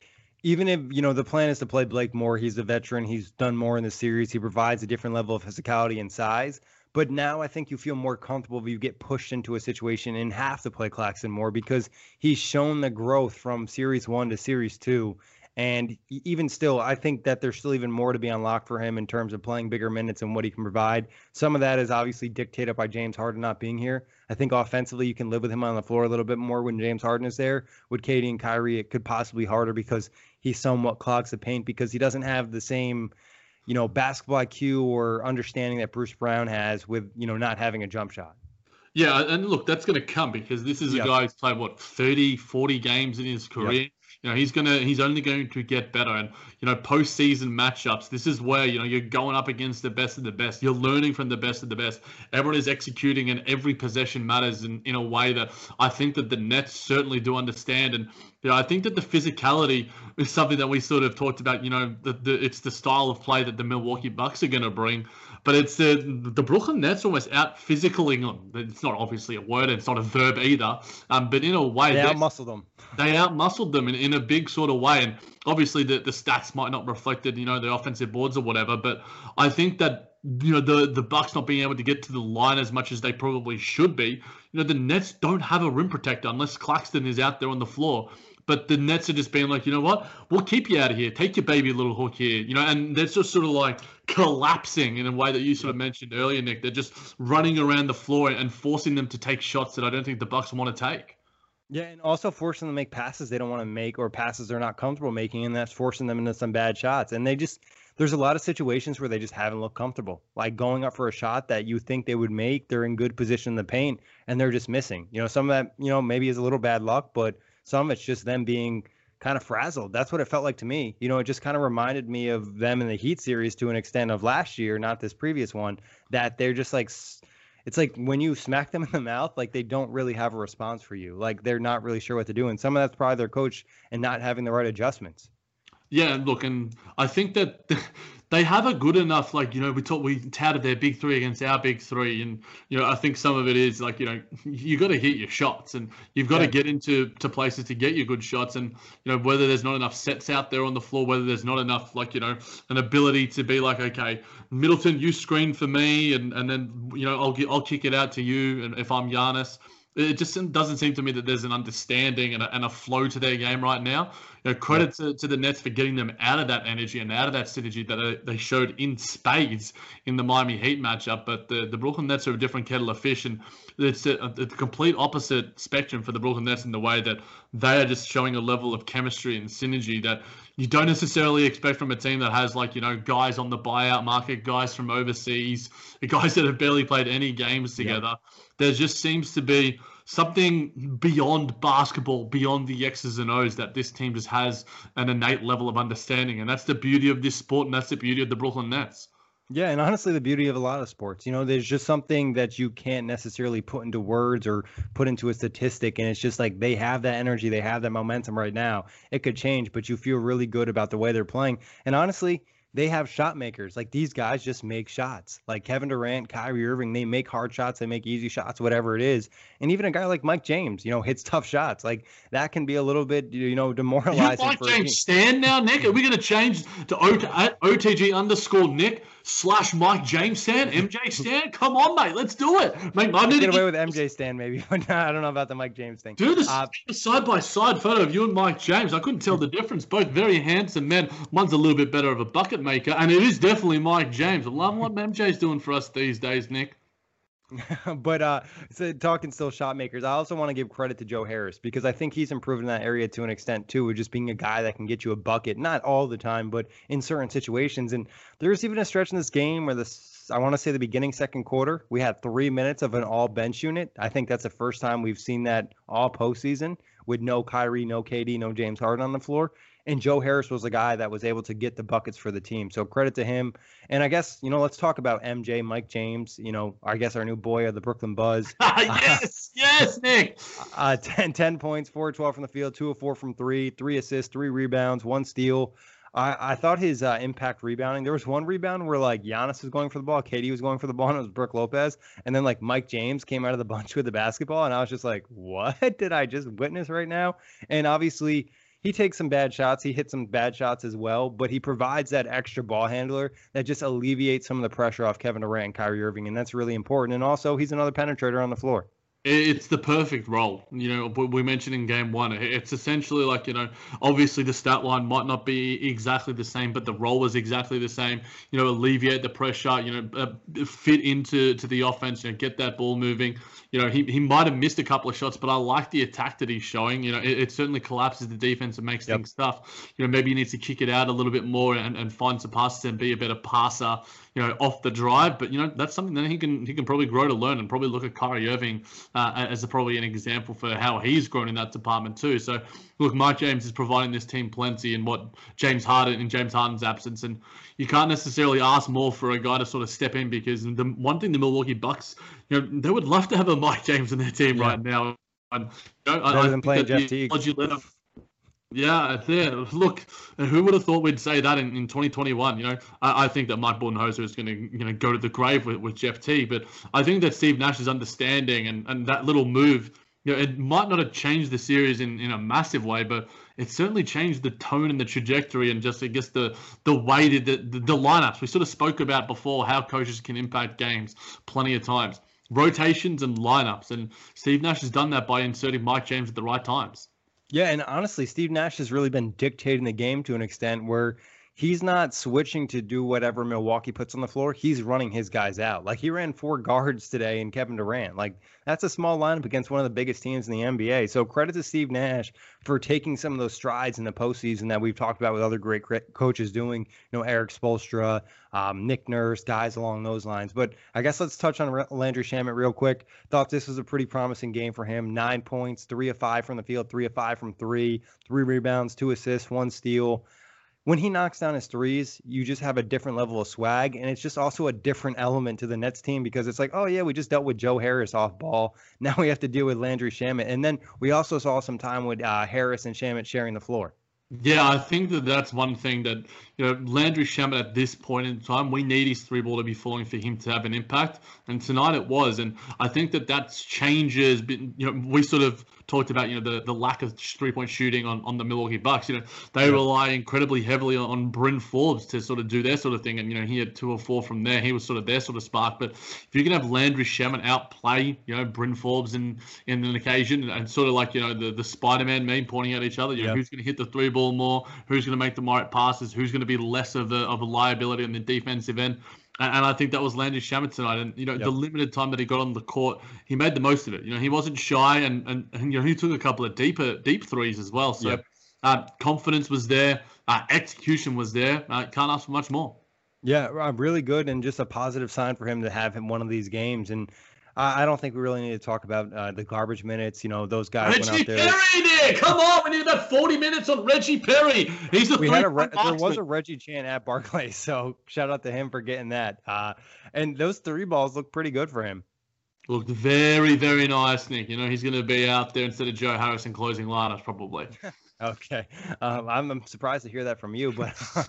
even if, you know, the plan is to play Blake more, he's a veteran, he's done more in the series, he provides a different level of physicality and size. But now I think you feel more comfortable if you get pushed into a situation and have to play Claxton more because he's shown the growth from Series 1 to Series 2. And even still, I think that there's still even more to be unlocked for him in terms of playing bigger minutes and what he can provide. Some of that is obviously dictated by James Harden not being here. I think offensively, you can live with him on the floor a little bit more when James Harden is there. With KD and Kyrie, it could possibly be harder because he somewhat clogs the paint because he doesn't have the same, you know, basketball IQ or understanding that Bruce Brown has with, you know, not having a jump shot. Yeah, and look, that's going to come because this is a guy who's played, 30, 40 games in his career. Yep. You know, he's only going to get better. And, you know, postseason matchups, this is where, you know, you're going up against the best of the best. You're learning from the best of the best. Everyone is executing and every possession matters in a way that I think that the Nets certainly do understand. And, you know, I think that the physicality is something that we sort of talked about, you know, it's the style of play that the Milwaukee Bucks are going to bring. But it's the Brooklyn Nets almost out physicaling them. It's not obviously a word, it's not a verb either. But in a way, they outmuscled them. They outmuscled them in a big sort of way. And obviously the stats might not reflect it, you know, the offensive boards or whatever. But I think that, you know, the Bucks not being able to get to the line as much as they probably should be, you know, the Nets don't have a rim protector unless Claxton is out there on the floor. But the Nets are just being like, you know what? We'll keep you out of here. Take your baby little hook here. You know, and they're just sort of like collapsing in a way that you sort of mentioned earlier, Nick. They're just running around the floor and forcing them to take shots that I don't think the Bucks want to take. Yeah, and also forcing them to make passes they don't want to make or passes they're not comfortable making, and that's forcing them into some bad shots. And there's a lot of situations where they just haven't looked comfortable. Like going up for a shot that you think they would make, they're in good position in the paint, and they're just missing. You know, some of that, you know, maybe is a little bad luck, but some of it's just them being kind of frazzled. That's what it felt like to me. You know, it just kind of reminded me of them in the Heat series to an extent of last year, not this previous one, that they're just like, it's like when you smack them in the mouth, like they don't really have a response for you. Like they're not really sure what to do. And some of that's probably their coach and not having the right adjustments. Yeah, look, and I think that they have a good enough, like, you know, we touted their big three against our big three. And, you know, I think some of it is like, you know, you got to hit your shots and you've got to get into places to get your good shots. And, you know, whether there's not enough sets out there on the floor, whether there's not enough, like, you know, an ability to be like, okay, Middleton, you screen for me. And then, you know, I'll kick it out to you. And if I'm Giannis, it just doesn't seem to me that there's an understanding and a flow to their game right now. You know, credit to the Nets for getting them out of that energy and out of that synergy that they showed in spades in the Miami Heat matchup. But the Brooklyn Nets are a different kettle of fish, and it's a complete opposite spectrum for the Brooklyn Nets in the way that they are just showing a level of chemistry and synergy that you don't necessarily expect from a team that has, like, you know, guys on the buyout market, guys from overseas, guys that have barely played any games together. Yeah. There just seems to be something beyond basketball, beyond the X's and O's, that this team just has an innate level of understanding. And that's the beauty of this sport, and that's the beauty of the Brooklyn Nets. Yeah, and honestly, the beauty of a lot of sports, you know, there's just something that you can't necessarily put into words or put into a statistic. And it's just like they have that energy, they have that momentum right now. It could change, but you feel really good about the way they're playing. And honestly, they have shot makers. Like, these guys just make shots. Like Kevin Durant, Kyrie Irving, they make hard shots, they make easy shots, whatever it is. And even a guy like Mike James, you know, hits tough shots. Like, that can be a little bit, you know, demoralizing. You Mike James stand now, Nick? Are we going to change to OTG_Nick/Mike James stand? MJ stand? Come on, mate. Let's do it. Mate, I need get away with MJ stand maybe, but I don't know about the Mike James thing. Do the side-by-side photo of you and Mike James. I couldn't tell the difference. Both very handsome men. One's a little bit better of a bucket maker, and it is definitely Mike James. I love what MJ's doing for us these days, Nick. But so talking still shot makers, I also want to give credit to Joe Harris, because I think he's improved in that area to an extent too, with just being a guy that can get you a bucket, not all the time, but in certain situations. And there's even a stretch in this game where I want to say the beginning second quarter, we had 3 minutes of an all bench unit. I think that's the first time we've seen that all postseason, with no Kyrie, no KD, no James Harden on the floor. And Joe Harris was the guy that was able to get the buckets for the team. So credit to him. And I guess, you know, let's talk about MJ, Mike James, you know, I guess our new boy of the Brooklyn Buzz. Yes, Nick. 10 points, 4-12 from the field, 2 of 4 from 3, 3 assists, 3 rebounds, 1 steal. I thought his impact rebounding, there was one rebound where, like, Giannis was going for the ball, KD was going for the ball, and it was Brook Lopez. And then, like, Mike James came out of the bunch with the basketball. And I was just like, what did I just witness right now? And obviously, he takes some bad shots. He hits some bad shots as well, but he provides that extra ball handler that just alleviates some of the pressure off Kevin Durant and Kyrie Irving, and that's really important. And also, he's another penetrator on the floor. It's the perfect role. We mentioned in game one, it's essentially like, obviously the stat line might not be exactly the same, but the role is exactly the same. Alleviate the pressure, fit into the offense, get that ball moving. He might have missed a couple of shots, but I like the attack that he's showing. It certainly collapses the defense and makes things tough. Maybe he needs to kick it out a little bit more and find some passes and be a better passer, off the drive. But, that's something that he can probably grow to learn, and probably look at Kyrie Irving as probably an example for how he's grown in that department too. So, look, Mike James is providing this team plenty in James Harden's absence, and you can't necessarily ask more for a guy to sort of step in, because the one thing the Milwaukee Bucks, they would love to have a Mike James in their team right now. And, Better than playing Jeff Teague. Yeah, look, who would have thought we'd say that in 2021? I think that Mike Budenholzer is going to go to the grave with Jeff Teague, but I think that Steve Nash's understanding and that little move, it might not have changed the series in a massive way, but it certainly changed the tone and the trajectory, and just, I guess, the way the lineups we sort of spoke about before, how coaches can impact games plenty of times, rotations and lineups, and Steve Nash has done that by inserting Mike James at the right times. Yeah, and honestly, Steve Nash has really been dictating the game to an extent where he's not switching to do whatever Milwaukee puts on the floor. He's running his guys out. Like, he ran 4 guards today in Kevin Durant. Like, that's a small lineup against one of the biggest teams in the NBA. So credit to Steve Nash for taking some of those strides in the postseason that we've talked about with other great coaches doing, Eric Spoelstra, Nick Nurse, guys along those lines. But I guess let's touch on Landry Shamet real quick. Thought this was a pretty promising game for him. 9 points, 3 of 5 from the field, 3 of 5 from 3, 3 rebounds, 2 assists, 1 steal. When he knocks down his threes, you just have a different level of swag, and it's just also a different element to the Nets team, because it's like, oh yeah, we just dealt with Joe Harris off ball. Now we have to deal with Landry Shamet, and then we also saw some time with Harris and Shamet sharing the floor. Yeah, I think that's one thing that, Landry Shamet at this point in time, we need his 3-ball to be falling for him to have an impact. And tonight it was. And I think that changes. We sort of talked about, the lack of 3-point shooting on the Milwaukee Bucks. They rely incredibly heavily on Bryn Forbes to sort of do their sort of thing. And, he had 2 or 4 from there. He was sort of their sort of spark. But if you can have Landry Shamet outplay, Bryn Forbes in an occasion, and sort of like, the Spider-Man meme pointing at each other, who's going to hit the 3-ball more, who's going to make the right passes, who's going to be less of a liability on the defensive end. And I think that was Landry Shamet tonight. And, the limited time that he got on the court, he made the most of it. He wasn't shy, and he took a couple of deep threes as well. So confidence was there. Execution was there. Can't ask for much more. Yeah, really good, and just a positive sign for him to have him one of these games. And I don't think we really need to talk about the garbage minutes. Those guys went out there. Reggie Perry, come on! We need about 40 minutes on Reggie Perry. He's the there was a Reggie chant at Barclays, so shout out to him for getting that. And those 3 balls look pretty good for him. Looked very, very nice, Nick. He's going to be out there instead of Joe Harris in closing lineups probably. Okay. I'm surprised to hear that from you, but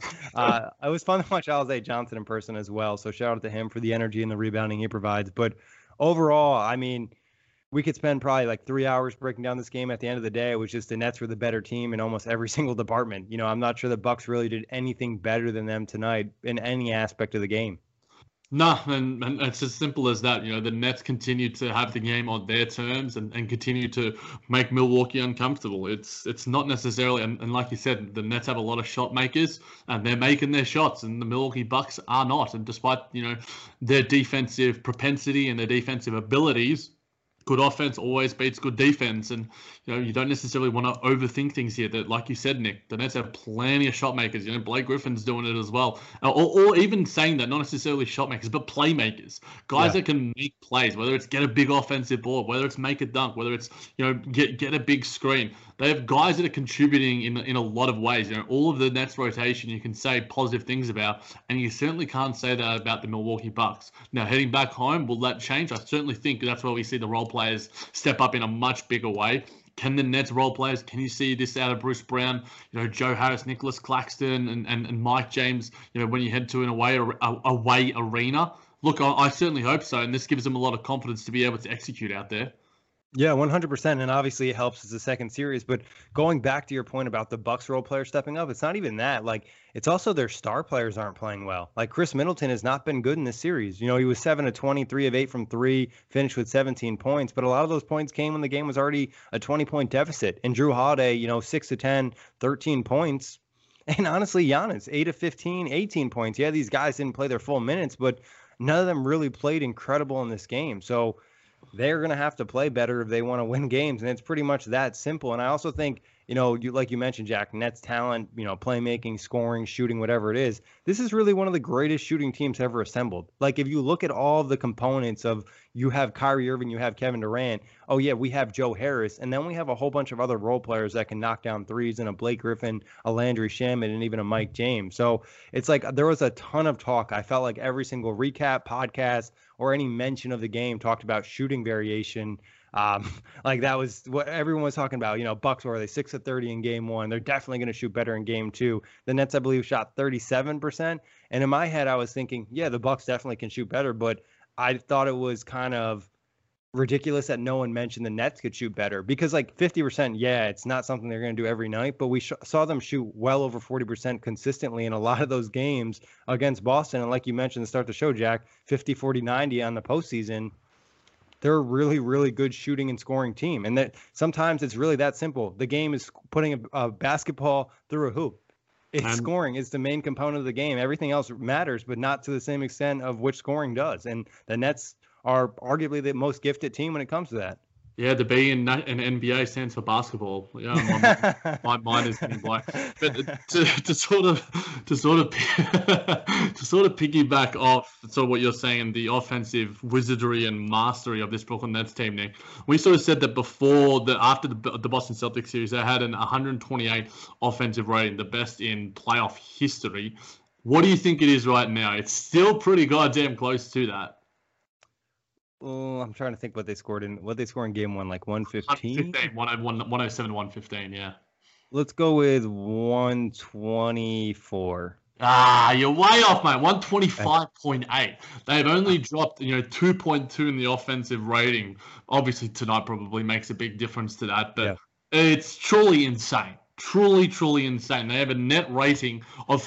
it was fun to watch Alize Johnson in person as well. So shout out to him for the energy and the rebounding he provides. But overall, I mean, we could spend probably like 3 hours breaking down this game. At the end of the day, it was just the Nets were the better team in almost every single department. I'm not sure the Bucks really did anything better than them tonight in any aspect of the game. No, and it's as simple as that. The Nets continue to have the game on their terms and continue to make Milwaukee uncomfortable. It's not necessarily, and like you said, the Nets have a lot of shot makers, and they're making their shots, and the Milwaukee Bucks are not. And despite, their defensive propensity and their defensive abilities, good offense always beats good defense. And, you don't necessarily want to overthink things here. That, like you said, Nick, the Nets have plenty of shot makers. Blake Griffin's doing it as well. Or even saying that, not necessarily shot makers, but playmakers. Guys that can make plays, whether it's get a big offensive board, whether it's make a dunk, whether it's, get a big screen. They have guys that are contributing in a lot of ways. All of the Nets rotation you can say positive things about, and you certainly can't say that about the Milwaukee Bucks. Now, heading back home, will that change? I certainly think that's where we see the role players step up in a much bigger way. Can the Nets role players, can you see this out of Bruce Brown, Joe Harris, Nicholas Claxton, and Mike James, when you head to an away arena? Look, I certainly hope so, and this gives them a lot of confidence to be able to execute out there. Yeah, 100%. And obviously it helps as a second series. But going back to your point about the Bucks role player stepping up, it's not even that. Like, it's also their star players aren't playing well. Like, Chris Middleton has not been good in this series. You know, he was 7 of 20, 3 of 8 from three, finished with 17 points. But a lot of those points came when the game was already a 20-point deficit. And Drew Holiday, you know, 6 of 10, 13 points. And honestly, Giannis, 8 of 15, 18 points. Yeah, these guys didn't play their full minutes, but none of them really played incredible in this game. So they're going to have to play better if they want to win games. And it's pretty much that simple. And I also think, you know, like you mentioned, Jack, Nets talent, you know, playmaking, scoring, shooting, whatever it is. This is really one of the greatest shooting teams ever assembled. Like, if you look at all the components of, you have Kyrie Irving, you have Kevin Durant. Oh, yeah, we have Joe Harris. And then we have a whole bunch of other role players that can knock down threes, and a Blake Griffin, a Landry Shamet, and even a Mike James. So it's like there was a ton of talk. I felt like every single recap, podcast, or any mention of the game talked about shooting variation. Like, that was what everyone was talking about. You know, Bucks, were they 6 of 30 in game one? They're definitely going to shoot better in game two. The Nets, I believe, shot 37%. And in my head, I was thinking, yeah, the Bucks definitely can shoot better. But I thought it was kind of ridiculous that no one mentioned the Nets could shoot better, because like 50%, yeah, it's not something they're going to do every night, but we saw them shoot well over 40% consistently in a lot of those games against Boston. And like you mentioned to start the show, Jack, 50, 40, 90 on the postseason. They're a really, really good shooting and scoring team. And that sometimes it's really that simple. The game is putting a basketball through a hoop. It's scoring is the main component of the game. Everything else matters, but not to the same extent of which scoring does. And the Nets are arguably the most gifted team when it comes to that. Yeah, the B in NBA stands for basketball. Yeah, my mind is getting blank. But to sort of piggyback off sort of what you're saying, the offensive wizardry and mastery of this Brooklyn Nets team, Nick. We sort of said that after the Boston Celtics series, they had an 128 offensive rating, the best in playoff history. What do you think it is right now? It's still pretty goddamn close to that. Oh, I'm trying to think what they scored in game one, like 115? 107, 115, yeah. Let's go with 124. You're way off, mate. 125.8. They've only dropped, 2.2 in the offensive rating. Obviously, tonight probably makes a big difference to that, but It's truly insane. Truly insane. They have a net rating of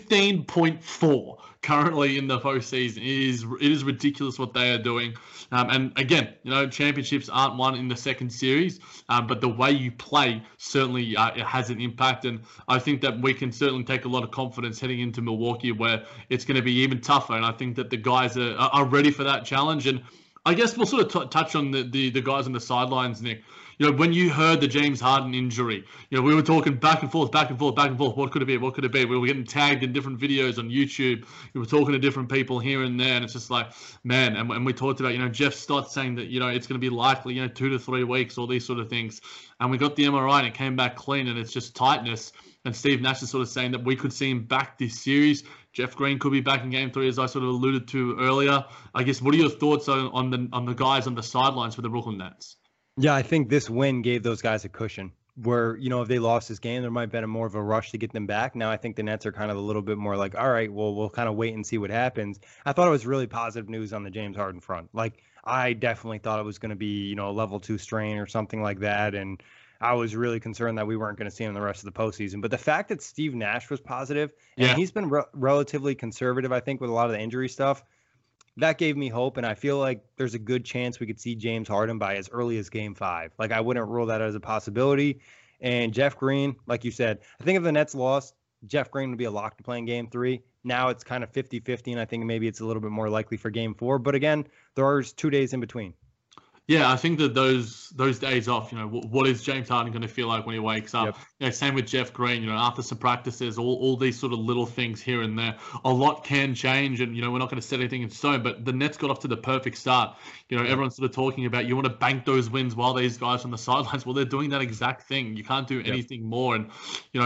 15.4 currently in the postseason. It is ridiculous what they are doing. And again, championships aren't won in the second series, but the way you play certainly it has an impact. And I think that we can certainly take a lot of confidence heading into Milwaukee, where it's going to be even tougher. And I think that the guys are ready for that challenge. And I guess we'll sort of touch on the guys on the sidelines, Nick. When you heard the James Harden injury, we were talking back and forth. What could it be? We were getting tagged in different videos on YouTube. We were talking to different people here and there, and it's just like, man. And we talked about, Jeff Stott saying that, it's going to be likely, 2 to 3 weeks, all these sort of things. And we got the MRI and it came back clean, and it's just tightness. And Steve Nash is sort of saying that we could see him back this series. Jeff Green could be back in Game 3, as I sort of alluded to earlier. I guess, what are your thoughts on the guys on the sidelines for the Brooklyn Nets? Yeah, I think this win gave those guys a cushion where, if they lost this game, there might have been more of a rush to get them back. Now I think the Nets are kind of a little bit more like, all right, well, we'll kind of wait and see what happens. I thought it was really positive news on the James Harden front. Like, I definitely thought it was going to be, a level 2 strain or something like that. And I was really concerned that we weren't going to see him the rest of the postseason. But the fact that Steve Nash was positive, and he's been relatively conservative, I think, with a lot of the injury stuff, that gave me hope, and I feel like there's a good chance we could see James Harden by as early as Game 5. Like, I wouldn't rule that as a possibility. And Jeff Green, like you said, I think if the Nets lost, Jeff Green would be a lock to play in Game 3. Now it's kind of 50-50, and I think maybe it's a little bit more likely for Game 4. But again, there's 2 days in between. Yeah, I think that those days off, what is James Harden going to feel like when he wakes up? Yep. Same with Jeff Green, after some practices, all these sort of little things here and there. A lot can change, and, we're not going to set anything in stone, but the Nets got off to the perfect start. Everyone's sort of talking about you want to bank those wins while these guys on the sidelines. Well, they're doing that exact thing. You can't do anything more. And,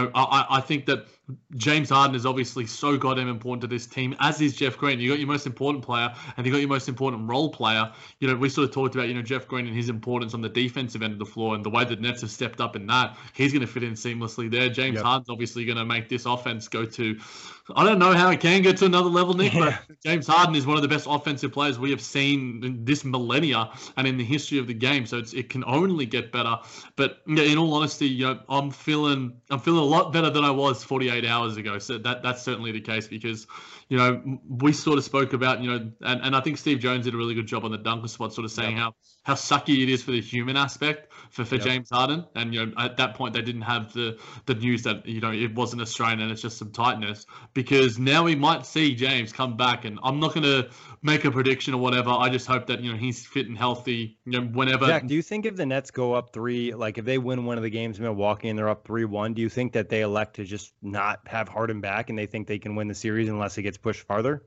I think that James Harden is obviously so goddamn important to this team, as is Jeff Green. You got your most important player, and you got your most important role player. We sort of talked about, Jeff Green and his importance on the defensive end of the floor and the way the Nets have stepped up in that, he's going to fit in seamlessly there. James Harden's obviously going to make this offense go to, I don't know how it can go to another level, Nick, but James Harden is one of the best offensive players we have seen in this millennia and in the history of the game. So it can only get better. But in all honesty, I'm feeling a lot better than I was 48 hours ago. So that's certainly the case because, we sort of spoke about, and I think Steve Jones did a really good job on the dunker spot, sort of saying how sucky it is for the human aspect for James Harden. And, at that point, they didn't have the news that, it wasn't a strain and it's just some tightness, because now we might see James come back. And I'm not going to make a prediction or whatever. I just hope that, he's fit and healthy, whenever. Jack, do you think if the Nets go up 3, like if they win one of the games in Milwaukee and they're up 3-1, do you think that they elect to just not have Harden back and they think they can win the series unless it gets pushed farther?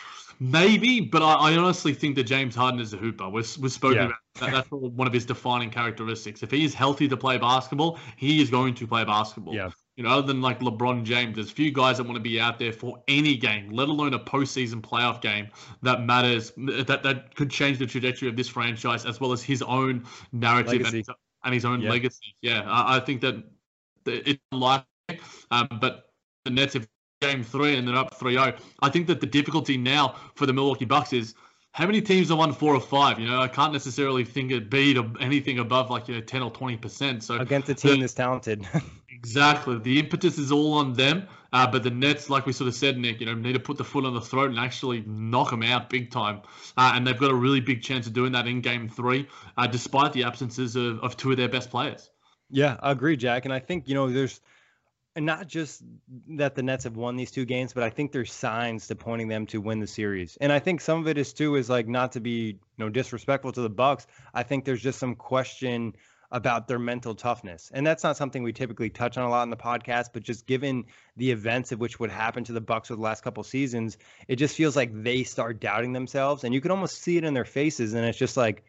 Maybe, but I honestly think that James Harden is a hooper. We've spoken about that. That's one of his defining characteristics. If he is healthy to play basketball, he is going to play basketball. Yeah. Other than like LeBron James, there's few guys that want to be out there for any game, let alone a postseason playoff game that matters, that could change the trajectory of this franchise as well as his own narrative and his own legacy. Yeah, I think that it's unlikely, but the Nets have Game 3 and they're up 3-0. I think that the difficulty now for the Milwaukee Bucks is how many teams have won 4 or 5? I can't necessarily think it'd be anything above 10 or 20%. So against a team this talented. Exactly. The impetus is all on them. But the Nets, like we sort of said, Nick, need to put the foot on the throat and actually knock them out big time. And they've got a really big chance of doing that in Game 3, despite the absences of 2 of their best players. Yeah, I agree, Jack. And I think, there's not just that the Nets have won these 2 games, but I think there's signs to pointing them to win the series. And I think some of it is like not to be disrespectful to the Bucks. I think there's just some question about their mental toughness. And that's not something we typically touch on a lot in the podcast, but just given the events of which would happen to the Bucks over the last couple seasons, it just feels like they start doubting themselves, and you can almost see it in their faces. And it's just like,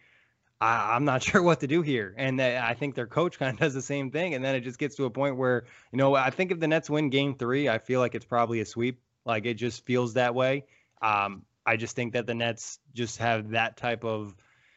I'm not sure what to do here. And I think their coach kind of does the same thing. And then it just gets to a point where, I think if the Nets win Game 3, I feel like it's probably a sweep. Like it just feels that way. I just think that the Nets just have that type of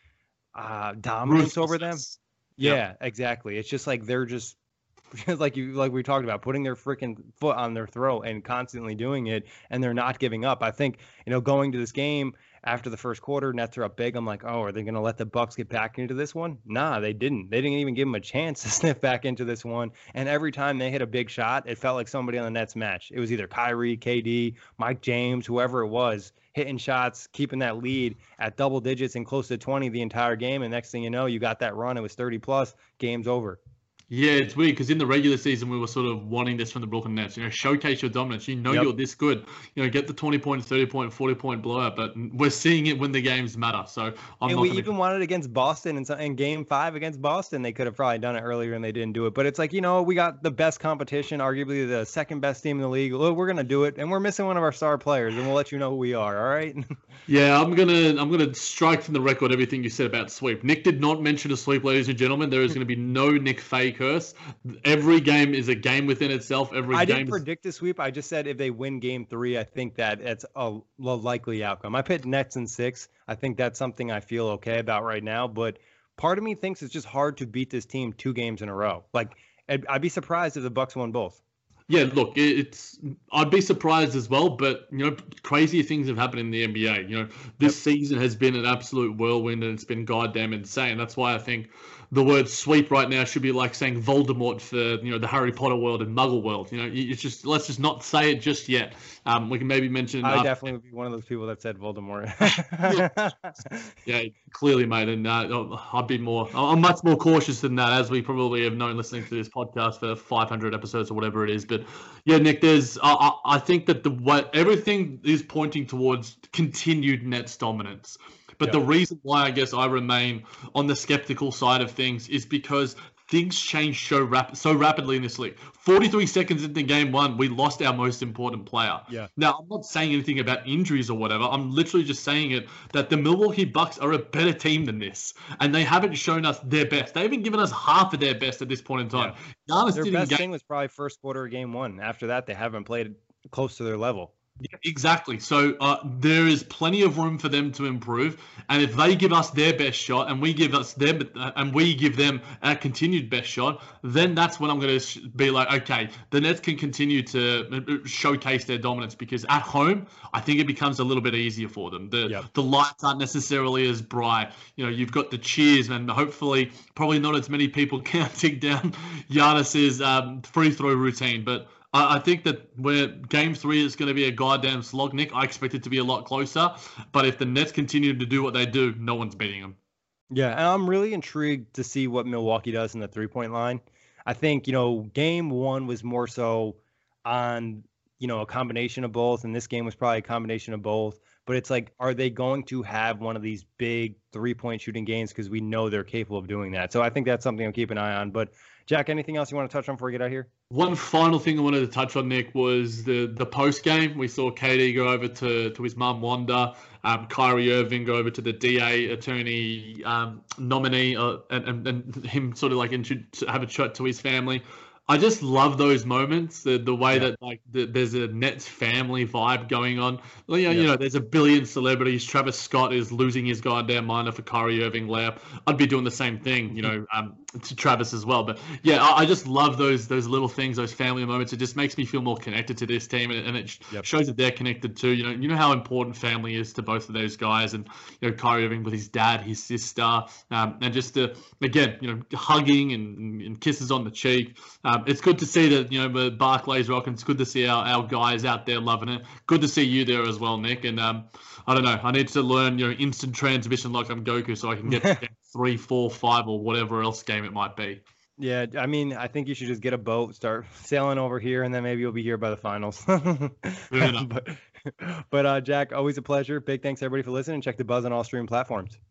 dominance over them. Yeah, exactly. It's just like they're just like we talked about, putting their freaking foot on their throat and constantly doing it, and they're not giving up. I think, going to this game after the first quarter, Nets are up big. I'm like, oh, are they going to let the Bucks get back into this one? Nah, they didn't. They didn't even give them a chance to sniff back into this one. And every time they hit a big shot, it felt like somebody on the Nets match. It was either Kyrie, KD, Mike James, whoever it was, hitting shots, keeping that lead at double digits and close to 20 the entire game. And next thing you know, you got that run. It was 30 plus. Game's over. Yeah, it's weird because in the regular season, we were sort of wanting this from the Brooklyn Nets. Showcase your dominance. You're this good. Get the 20-point, 30-point, 40-point blowout. But we're seeing it when the games matter. So we even wanted it against Boston in Game 5 against Boston. They could have probably done it earlier and they didn't do it. But it's like, we got the best competition, arguably the second best team in the league. Look, we're gonna do it, and we're missing one of our star players, and we'll let you know who we are. All right. Yeah, I'm gonna strike from the record everything you said about sweep. Nick did not mention a sweep, ladies and gentlemen. There is going to be no Nick Fay curse. Every game is a game within itself. I didn't predict a sweep. I just said if they win Game 3, I think that it's a likely outcome. I picked Nets in 6. I think that's something I feel okay about right now. But part of me thinks it's just hard to beat this team 2 games in a row. Like, I'd be surprised if the Bucks won both. Yeah, look, I'd be surprised as well, but, crazier things have happened in the NBA. This season has been an absolute whirlwind, and it's been goddamn insane. That's why I think the word sweep right now should be like saying Voldemort for, the Harry Potter world and Muggle world. It's just, let's just not say it just yet. We can maybe mention. I definitely would be one of those people that said Voldemort. Yeah, clearly, mate. And I'm much more cautious than that, as we probably have known listening to this podcast for 500 episodes or whatever it is. But yeah, Nick, I think that everything is pointing towards continued Nets dominance. But the reason why I guess I remain on the skeptical side of things is because things change so rapidly in this league. 43 seconds into Game 1, we lost our most important player. Yeah. Now, I'm not saying anything about injuries or whatever. I'm literally just saying it that the Milwaukee Bucks are a better team than this, and they haven't shown us their best. They haven't given us half of their best at this point in time. Yeah. Their best thing was probably first quarter of Game 1. After that, they haven't played close to their level. Yeah, exactly. So there is plenty of room for them to improve, and if they give us their best shot, and we give them our continued best shot, then that's when I'm going to be like, okay, the Nets can continue to showcase their dominance, because at home, I think it becomes a little bit easier for them. The lights aren't necessarily as bright. You know, you've got the cheers, and hopefully, probably not as many people counting down Giannis's free throw routine, but. I think that where Game 3 is going to be a goddamn slog, Nick, I expect it to be a lot closer. But if the Nets continue to do what they do, no one's beating them. Yeah, and I'm really intrigued to see what Milwaukee does in the three-point line. I think, Game 1 was more so on, a combination of both, and this game was probably a combination of both. But it's like, are they going to have one of these big three-point shooting games? Because we know they're capable of doing that. So I think that's something I'll keep an eye on. But Jack, anything else you want to touch on before we get out of here? One final thing I wanted to touch on, Nick, was the post game. We saw KD go over to his mum Wanda, Kyrie Irving go over to the DA attorney nominee, and him sort of like have a chat to his family. I just love those moments. The way that there's a Nets family vibe going on. You know, there's a billion celebrities. Travis Scott is losing his goddamn mind off a Kyrie Irving layup. I'd be doing the same thing, to Travis as well. But yeah, I just love those little things, those family moments. It just makes me feel more connected to this team, and it shows that they're connected too. You know how important family is to both of those guys, and Kyrie Irving with his dad, his sister, and just again, hugging and kisses on the cheek. It's good to see that Barclays rocking. It's good to see our guys out there loving it. Good to see you there as well, Nick. And I don't know. I need to learn instant transmission like I'm Goku, so I can get to game 3, 4, 5, or whatever else game it might be. Yeah, I mean, I think you should just get a boat, start sailing over here, and then maybe you'll be here by the finals. But Jack, always a pleasure. Big thanks everybody for listening. Check the Buzz on all streaming platforms.